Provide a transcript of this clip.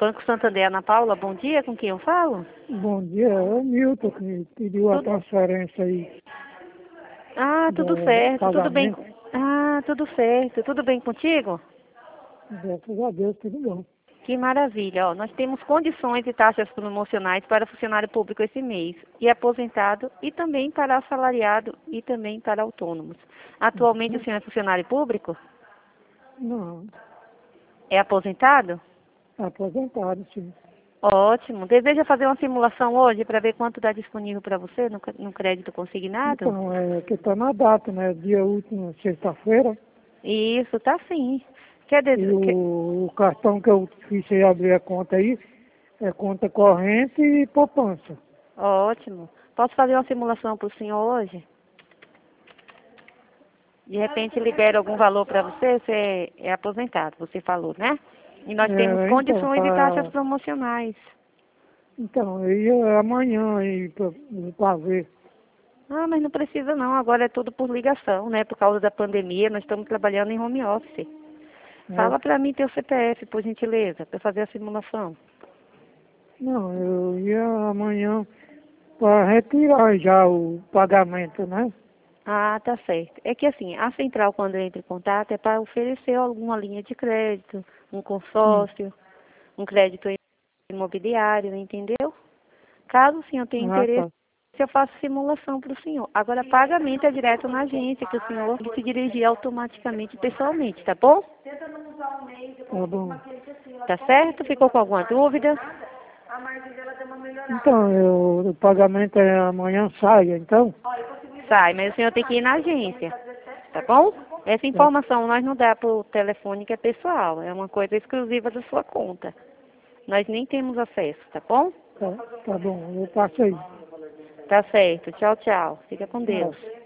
Banco Santander, Ana Paula, bom dia, com quem eu falo? Bom dia, é o Milton que pediu a transferência aí Ah, tudo do certo, tudo bem. pagamento. Ah, tudo certo, tudo bem contigo? Graças a Deus, tudo bom. Que maravilha, ó, nós temos condições e taxas promocionais para funcionário público esse mês, e aposentado, e também para assalariado, e também para autônomos. Atualmente o senhor é funcionário público? Não, É aposentado? aposentado, sim. Ótimo. Deseja fazer uma simulação hoje para ver quanto dá disponível para você no crédito consignado? Então, é que está na data, né? Dia último, sexta-feira. Isso, tá sim. Quer E dizer, o cartão que eu fiz você abrir a conta aí é conta corrente e poupança. ótimo. Posso fazer uma simulação para o senhor hoje? De repente libera algum valor para você, você é aposentado, você falou, né? E nós temos Então, condições e taxas promocionais. então, eu ia amanhã aí pra ver. Ah, mas não precisa não, agora é tudo por ligação, né? Por causa da pandemia, nós estamos trabalhando em home office. Né? Fala para mim teu CPF, por gentileza, para fazer a simulação. Não, eu ia amanhã para retirar já o pagamento, né? Ah, tá certo. É que assim, a central, quando entra em contato, é para oferecer alguma linha de crédito, um Sim. consórcio, um crédito imobiliário, entendeu? Caso o senhor tenha Ah, interesse, tá. eu faço simulação para o senhor. Agora, pagamento é direto na agência, que o senhor tem que se dirigir automaticamente, pessoalmente, tá bom? Tá bom. Tá certo? Ficou com alguma dúvida? Então, o pagamento é amanhã saia, então? Sai, mas o senhor tem que ir na agência, tá bom? Essa Tá, informação nós não dá por telefone, que é pessoal, é uma coisa exclusiva da sua conta. Nós nem temos acesso, tá bom? tá bom, eu passo aí. Tá certo. Tchau, tchau. Fica com Tchau. Deus.